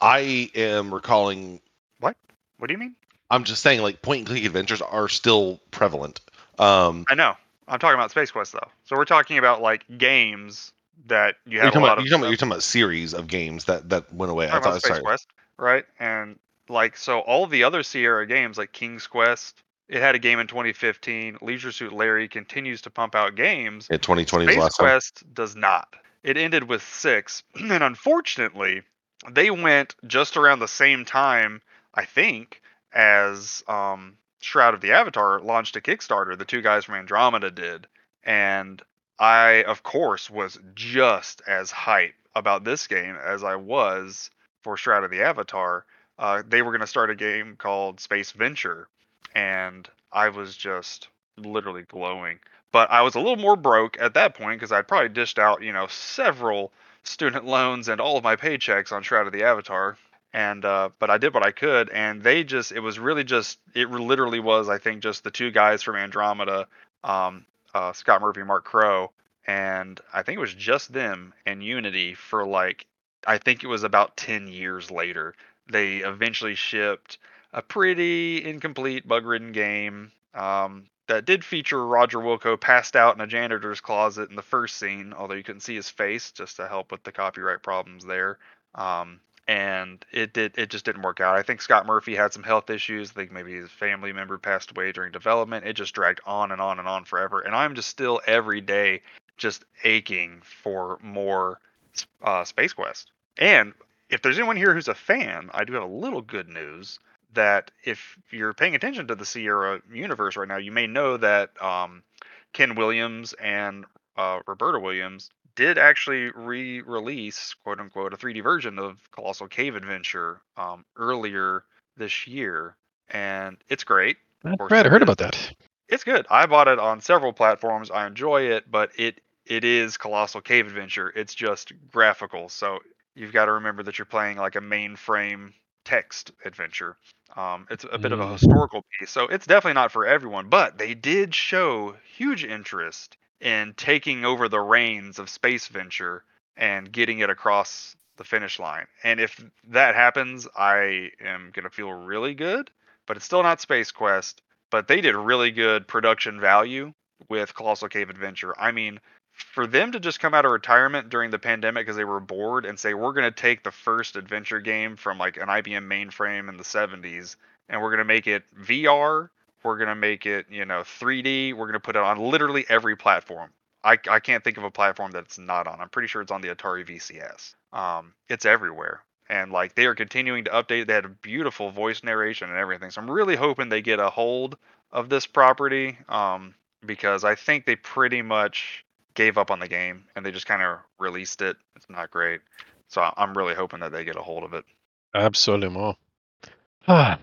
I am recalling, What do you mean? I'm just saying like point and click adventures are still prevalent. Um, I know. I'm talking about Space Quest though. So we're talking about like games that you you're have a talking, lot about, of. you're, talking about, you're talking about series of games that that went away. I talking about thought Space sorry. Quest, right? And like so, all the other Sierra games like King's Quest, it had a game in twenty fifteen. Leisure Suit Larry continues to pump out games. Yeah, twenty twenty is Space last time. Quest does not. It ended with six, and unfortunately, they went just around the same time, I think, as um, Shroud of the Avatar launched a Kickstarter. The two guys from Andromeda did, and I, of course, was just as hype about this game as I was for Shroud of the Avatar. Uh, they were going to start a game called Space Venture, and I was just literally glowing. But I was a little more broke at that point because I'd probably dished out, you know, several student loans and all of my paychecks on Shroud of the Avatar. And uh, but I did what I could, and they just it was really just it literally was I think just the two guys from Andromeda, um, uh, Scott Murphy, Mark Crow, and I think it was just them and Unity for like I think it was about ten years later. They eventually shipped a pretty incomplete, bug-ridden game um, that did feature Roger Wilco passed out in a janitor's closet in the first scene, although you couldn't see his face just to help with the copyright problems there. Um, and it did it just didn't work out. I think Scott Murphy had some health issues. I think maybe his family member passed away during development. It just dragged on and on and on forever. And I'm just still every day just aching for more uh, Space Quest. And if there's anyone here who's a fan, I do have a little good news that if you're paying attention to the Sierra universe right now, you may know that um, Ken Williams and uh, Roberta Williams did actually re-release, quote unquote, a three D version of Colossal Cave Adventure um, earlier this year, and it's great. That's right, I heard about that. It's good. I bought it on several platforms. I enjoy it, but it it is Colossal Cave Adventure. It's just graphical, so you've got to remember that you're playing like a mainframe text adventure. Um, it's a bit mm. of a historical piece, so it's definitely not for everyone. But they did show huge interest in taking over the reins of Space Venture and getting it across the finish line. And if that happens, I am going to feel really good, but it's still not Space Quest. But they did really good production value with Colossal Cave Adventure. I mean, for them to just come out of retirement during the pandemic because they were bored and say, we're going to take the first adventure game from like an I B M mainframe in the seventies and we're going to make it V R. We're going to make it, you know, three D. We're going to put it on literally every platform. I, I can't think of a platform that it's not on. I'm pretty sure it's on the Atari V C S. Um, it's everywhere. And like they are continuing to update. They had a beautiful voice narration and everything. So I'm really hoping they get a hold of this property um, because I think they pretty much gave up on the game and they just kind of released it. It's not great. So I'm really hoping that they get a hold of it. Absolument. Ah.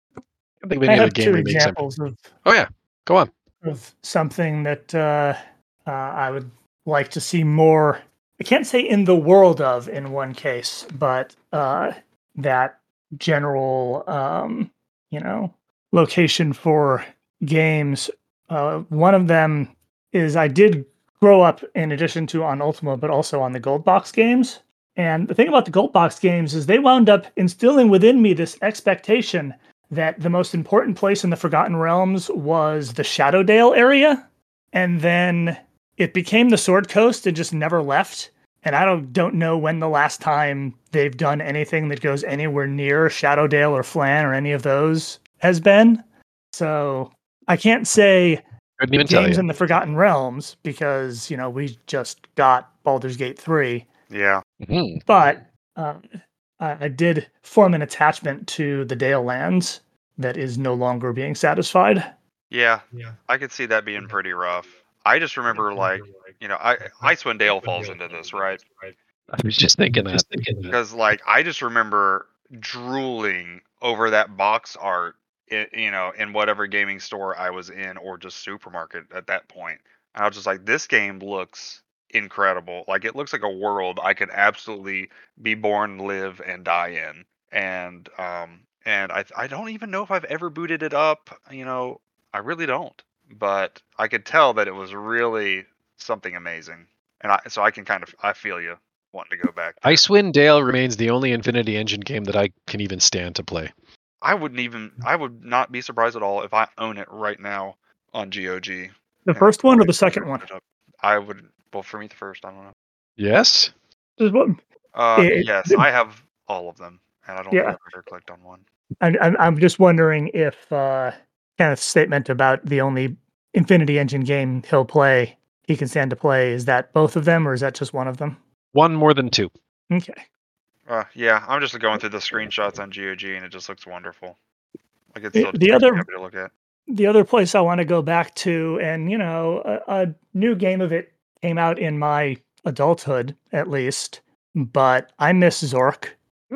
I think we need I have a game two examples of. Oh yeah, go on. Of something that uh, uh, I would like to see more. I can't say in the world of in one case, but uh, that general, um, you know, location for games. Uh, one of them is I did grow up in addition to on Ultima, but also on the Gold Box games. And the thing about the Gold Box games is they wound up instilling within me this expectation that the most important place in the Forgotten Realms was the Shadowdale area, and then it became the Sword Coast and just never left. And I don't don't know when the last time they've done anything that goes anywhere near Shadowdale or Flan or any of those has been. So I can't say games in the Forgotten Realms because, you know, we just got Baldur's Gate three. Yeah. Mm-hmm. But um, I, I did form an attachment to the Dale lands that is no longer being satisfied. Yeah, yeah. I could see that being pretty rough. I just remember, like, you know, I, Icewind Dale falls into this, right? I was just thinking that. Because, like, I just remember drooling over that box art, in, you know, in whatever gaming store I was in or just supermarket at that point. And I was just like, this game looks incredible. Like, it looks like a world I could absolutely be born, live, and die in. And, um, and I, I don't even know if I've ever booted it up. You know, I really don't. But I could tell that it was really something amazing. And I, so I can kind of, I feel you wanting to go back there. Icewind Dale remains the only Infinity Engine game that I can even stand to play. I wouldn't even, I would not be surprised at all if I own it right now on G O G. The first one or the second one? I would, well, for me, the first, I don't know. Yes? Uh, it, yes, it, I have all of them. And I don't yeah. think I've ever clicked on one. I'm, I'm just wondering if uh, Kenneth's statement about the only Infinity Engine game he'll play, he can stand to play, is that both of them or is that just one of them? One more than two. Okay. Uh, yeah, I'm just going through the screenshots on G O G, and it just looks wonderful. Like it's The, still the pretty other happy to look at. the other place I want to go back to, and you know, a, a new game of it came out in my adulthood, at least. But I miss Zork.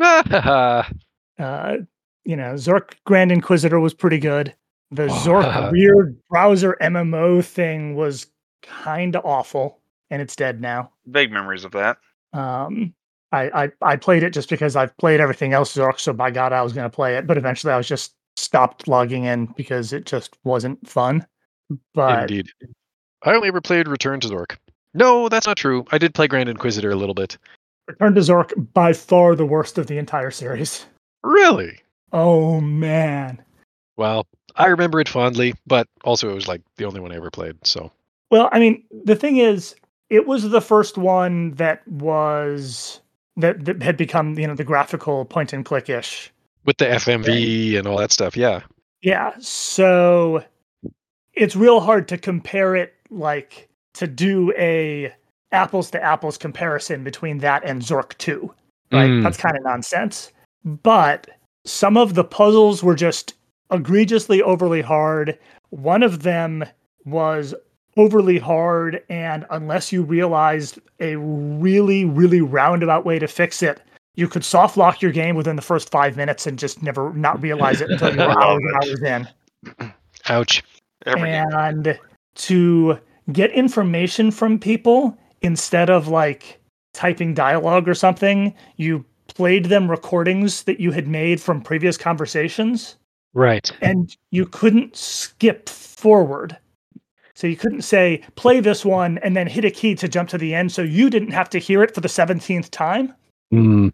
Ah, Uh, you know, Zork Grand Inquisitor was pretty good. The Oh. Zork weird browser M M O thing was kind of awful, and it's dead now. Vague memories of that. Um, I, I I played it just because I've played everything else Zork, so by God, I was going to play it. But eventually, I was just stopped logging in because it just wasn't fun. But Indeed. I only ever played Return to Zork. No, that's not true. I did play Grand Inquisitor a little bit. Return to Zork, by far the worst of the entire series. Really? Oh man. Well, I remember it fondly, but also it was like the only one I ever played. So Well, I mean, the thing is, it was the first one that was that, that had become, you know, the graphical point and click ish. with the F M V and all that stuff, yeah. Yeah. So it's real hard to compare it, like to do a apples to apples comparison between that and Zork two. Right? Mm. That's kind of nonsense. But some of the puzzles were just egregiously overly hard. One of them was overly hard, and unless you realized a really, really roundabout way to fix it, you could soft lock your game within the first five minutes and just never not realize it until you were hours and hours in. Ouch. Every game. And to get information from people instead of like typing dialogue or something, you played them recordings that you had made from previous conversations, Right. and you couldn't skip forward. So you couldn't say, play this one and then hit a key to jump to the end, so you didn't have to hear it for the seventeenth time. Mm.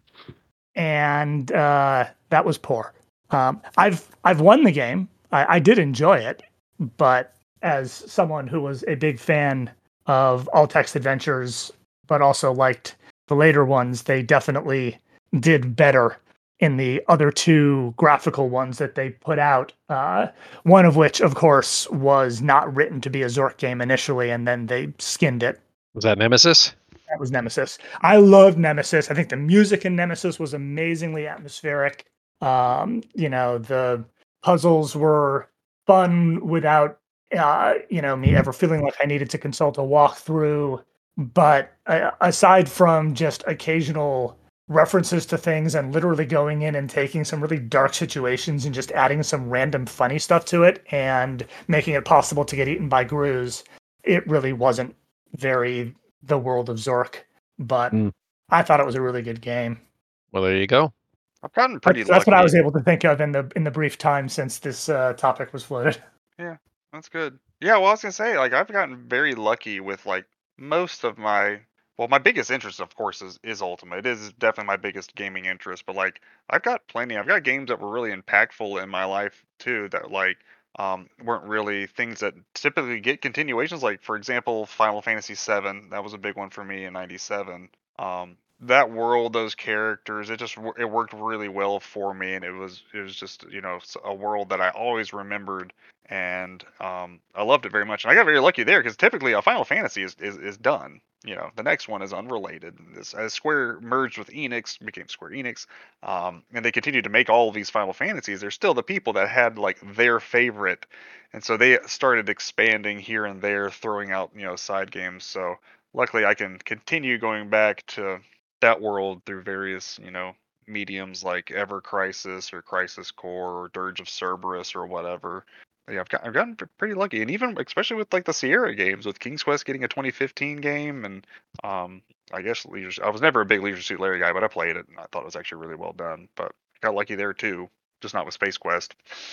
And uh, that was poor. Um, I've I've won the game. I, I did enjoy it, but as someone who was a big fan of all text adventures, but also liked the later ones, they definitely did better in the other two graphical ones that they put out. Uh, one of which, of course, was not written to be a Zork game initially, and then they skinned it. Was that Nemesis? That was Nemesis. I loved Nemesis. I think the music in Nemesis was amazingly atmospheric. Um, you know, the puzzles were fun without, uh, you know, me ever feeling like I needed to consult a walkthrough. But uh, aside from just occasional references to things and literally going in and taking some really dark situations and just adding some random funny stuff to it and making it possible to get eaten by Grooze, it really wasn't very the world of Zork. But Mm. I thought it was a really good game. Well, there you go. I've gotten pretty That's, that's what I lucky. was able to think of in the in the brief time since this uh, topic was floated. That's good. Yeah, well, I was gonna say, like, I've gotten very lucky with like most of my. Well, my biggest interest, of course, is is Ultima. It is definitely my biggest gaming interest. But like, I've got plenty. I've got games that were really impactful in my life too. That like um, weren't really things that typically get continuations. Like, for example, Final Fantasy seven. That was a big one for me in ninety-seven. Um, that world, those characters, it just wo- it worked really well for me, and it was it was just you know s- a world that I always remembered, and um, I loved it very much. And I got very lucky there because typically a Final Fantasy is, is is done. You know, the next one is unrelated. This as Square merged with Enix, became Square Enix, um, and they continued to make all of these Final Fantasies. There's still the people that had like their favorite, and so they started expanding here and there, throwing out you know side games. So luckily, I can continue going back to that world through various you know mediums like Ever Crisis or Crisis Core or Dirge of Cerberus or whatever. Yeah, I've got I've gotten p- pretty lucky, and even especially with like the Sierra games, with King's Quest getting a twenty fifteen game, and um, I guess Leisure. I was never a big Leisure Suit Larry guy, but I played it and I thought it was actually really well done. But I got lucky there too, just not with Space Quest.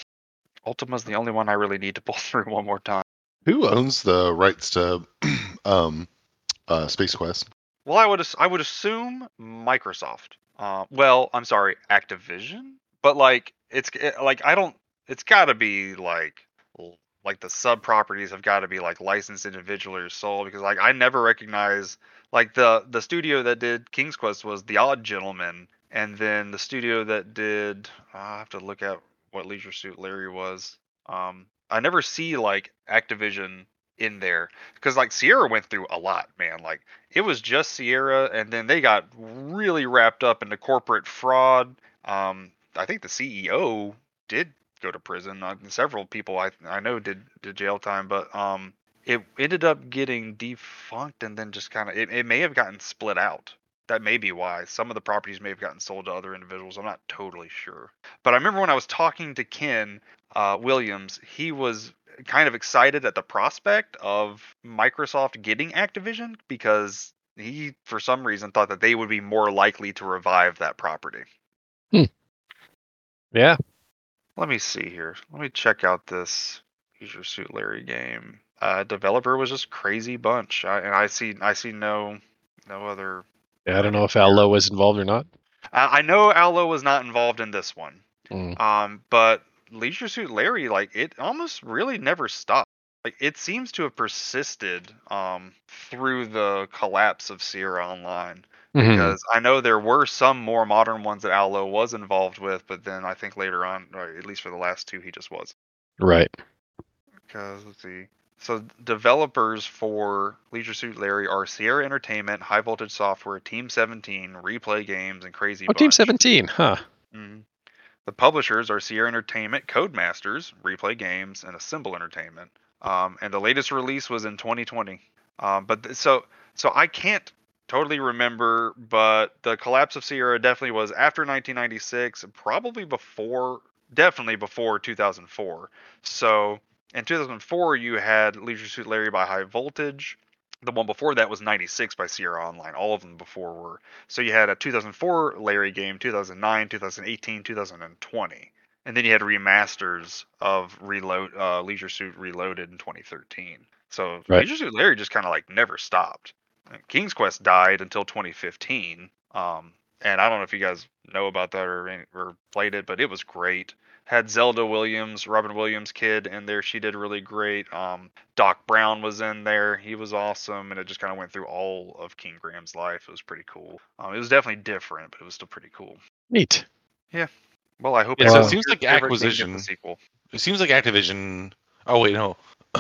Ultima's the only one I really need to pull through one more time. Who owns the rights to um, uh, Space Quest? Well, I would as- I would assume Microsoft. Uh, well, I'm sorry, Activision, but like it's it, like I don't. It's got to be like l- like the sub properties have got to be like licensed individually or sold because like I never recognize like the the studio that did King's Quest was The Odd Gentleman, and then the studio that did I have to look at what Leisure Suit Larry was. Um, I never see like Activision in there, because like Sierra went through a lot, man. Like it was just Sierra, and then they got really wrapped up into corporate fraud. Um, I think the C E O did go to prison. Uh, several people I I know did did jail time, but um, it ended up getting defunct, and then just kind of it, it may have gotten split out. That may be why some of the properties may have gotten sold to other individuals. I'm not totally sure, but I remember when I was talking to Ken uh, Williams, he was kind of excited at the prospect of Microsoft getting Activision because he, for some reason, thought that they would be more likely to revive that property. Hmm. Yeah. Let me see here. Let me check out this Leisure Suit Larry game. Uh, developer was just crazy bunch, I, and I see I see no no other. Yeah, I don't know if Allo was involved or not. I, I know Allo was not involved in this one, Mm. um, but Leisure Suit Larry, like it almost really never stopped. Like it seems to have persisted um, through the collapse of Sierra Online. Mhm. Because I know there were some more modern ones that Allo was involved with, but then I think later on, or at least for the last two, he just was. Right. Because let's see. So developers for Leisure Suit Larry are Sierra Entertainment, High Voltage Software, Team seventeen, Replay Games, and Crazy Oh, Team Bunch. seventeen, huh? hmm The publishers are Sierra Entertainment, Codemasters, Replay Games, and Assemble Entertainment. Um, and the latest release was in twenty twenty. Um, but th- so so I can't totally remember, but the collapse of Sierra definitely was after nineteen ninety-six, probably before, definitely before two thousand four. So in two thousand four, you had Leisure Suit Larry by High Voltage. The one before that was ninety-six by Sierra Online. All of them before were. So you had a two thousand four Larry game, two thousand nine, two thousand eighteen, two thousand twenty. And then you had remasters of Reload, uh, Leisure Suit Reloaded in twenty thirteen. So Right. Leisure Suit Larry just kind of like never stopped. King's Quest died until twenty fifteen. Um, and I don't know if you guys know about that or, any- or played it, but it was great. Had Zelda Williams, Robin Williams' kid in there. She did really great. Um, Doc Brown was in there. He was awesome. And it just kind of went through all of King Graham's life. It was pretty cool. Um, it was definitely different, but it was still pretty cool. Neat. Well, I hope Yeah, it's so Wow. it seems like your favorite game gets acquisition. a sequel. It seems like Activision. Oh wait, no.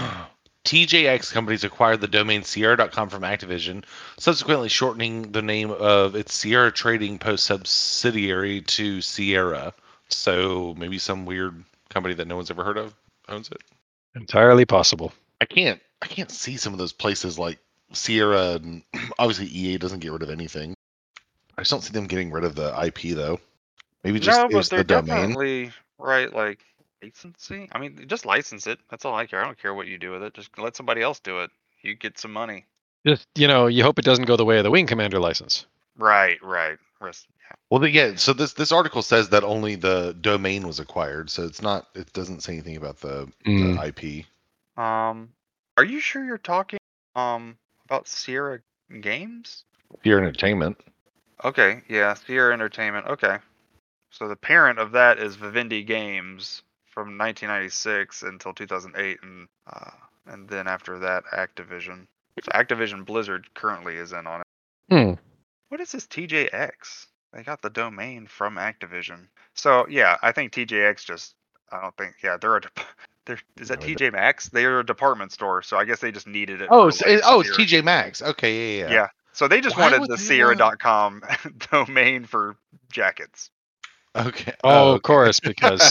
T J X Companies acquired the domain Sierra dot com from Activision, subsequently shortening the name of its Sierra Trading Post subsidiary to Sierra. So maybe some weird company that no one's ever heard of owns it. Entirely possible. I can't. I can't see some of those places like Sierra, and obviously E A doesn't get rid of anything. I just don't see them getting rid of the I P though. Maybe just No, but is they're the domain. definitely right. Like licensing. I mean, just license it. That's all I care. I don't care what you do with it. Just let somebody else do it. You get some money. Just, you know, you hope it doesn't go the way of the Wing Commander license. Right. Right. Rest, yeah. Well, the, yeah. So this this article says that only the domain was acquired, so it's not. It doesn't say anything about the, Mm. the I P. Um, are you sure you're talking um about Sierra Games? Your Entertainment. Okay. Yeah, Sierra Entertainment. Okay. So the parent of that is Vivendi Games from nineteen ninety-six until two thousand eight, and uh, and then after that, Activision. So Activision Blizzard currently is in on it. Hmm. What is this T J X? They got the domain from Activision. So yeah, I think T J X just. I don't think. Yeah, they're a. Dep- they're, is that No, T J Maxx? They're a department store, so I guess they just needed it. Oh, for, so, like, oh, it's Sierra. T J Maxx. Okay, yeah, yeah. Yeah. So they just Why wanted would the they Sierra want- dot com domain for jackets. Okay. Oh, okay. of course, because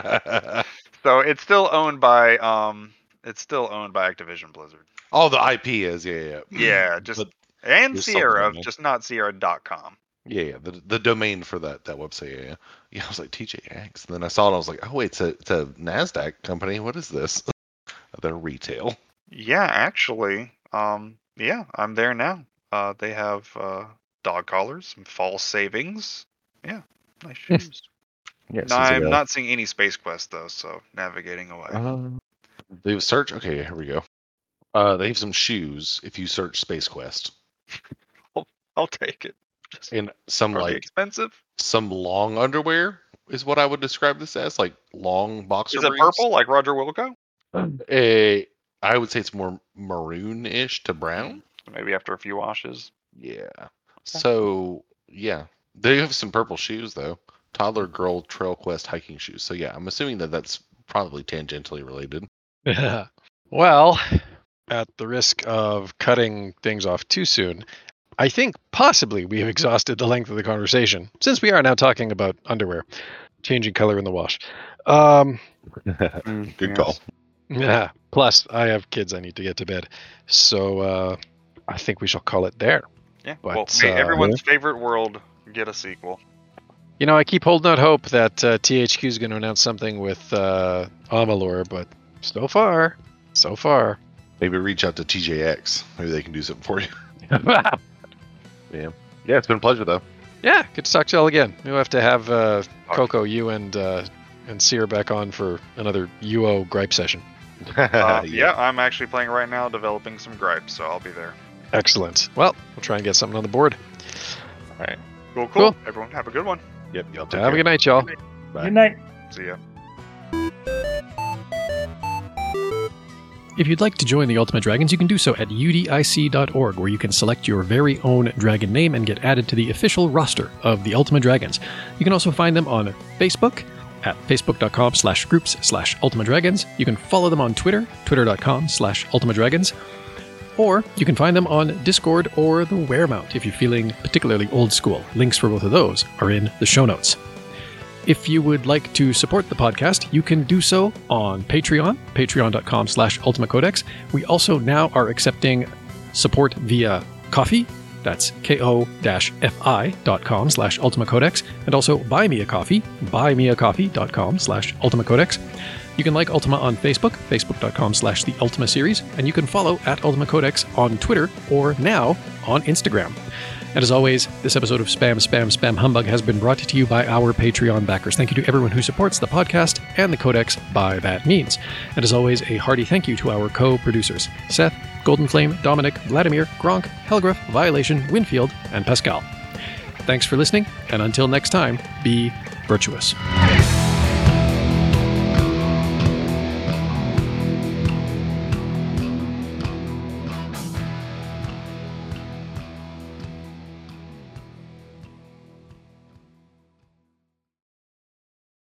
So it's still owned by um it's still owned by Activision Blizzard. Oh, the I P is yeah, yeah. Yeah, just But, and there's something Sierra, on there. just not Sierra dot com. yeah, yeah. The the domain for that that website. Yeah, yeah. Yeah, I was like T J X, and then I saw it. and I was like, oh wait, it's a it's a Nasdaq company. What is this? They're retail. Yeah, actually, um yeah, I'm there now. Uh they have uh dog collars, some false savings. Yeah, nice shoes. Yeah, No, I'm not seeing any Space Quest though, so navigating away. Um, they have search. Okay, here we go. Uh, they have some shoes. If you search Space Quest, I'll take it. Just, and some are they like expensive? some long underwear is what I would describe this as, like long boxer. Is it briefs. purple like Roger Wilco? Eh, I would say it's more maroon-ish to brown. Maybe after a few washes. Yeah. So yeah, they have some purple shoes though. Toddler girl Trail Quest hiking shoes. So yeah, I'm assuming that that's probably tangentially related. well, at the risk of cutting things off too soon, I think possibly we have exhausted the length of the conversation, since we are now talking about underwear, changing color in the wash. Um, Good yes. call. yeah. Plus, I have kids I need to get to bed. So uh, I think we shall call it there. Yeah. But, well, may uh, everyone's favorite world get a sequel. You know, I keep holding out hope that uh, T H Q is going to announce something with uh, Amalur, but so far, so far. Maybe reach out to T J X. Maybe they can do something for you. Yeah. Yeah, it's been a pleasure, though. Yeah, good to talk to y'all again. We'll have to have uh, Coco, you, and uh, and Seer back on for another U O gripe session. Uh, yeah, I'm actually playing right now, developing some gripes, so I'll be there. Excellent. Well, we'll try and get something on the board. All right. Cool, cool. Cool. Everyone, have a good one. Yep. Y'all take Have a care. good night, y'all. Bye. Good night. See ya. If you'd like to join the Ultimate Dragons, you can do so at U D I C dot org, where you can select your very own dragon name and get added to the official roster of the Ultimate Dragons. You can also find them on Facebook at facebook.com slash groups slash Ultima Dragons. You can follow them on Twitter, twitter.com slash Ultima Dragons. Or you can find them on Discord or the Weremount if you're feeling particularly old school. Links for both of those are in the show notes. If you would like to support the podcast, you can do so on Patreon, patreon.com slash Ultima Codex. We also now are accepting support via Ko-fi. That's ko-fi.com slash Ultima Codex. And also Buy Me a Coffee, buymeacoffee.com slash Ultima Codex. You can like Ultima on Facebook, facebook.com slash the Ultima series, and you can follow at Ultima Codex on Twitter or now on Instagram. And as always, this episode of Spam, Spam, Spam Humbug has been brought to you by our Patreon backers. Thank you to everyone who supports the podcast and the Codex by that means. And as always, a hearty thank you to our co-producers, Seth, Golden Flame, Dominic, Vladimir, Gronk, Helgriff, Violation, Winfield, and Pascal. Thanks for listening, and until next time, be virtuous.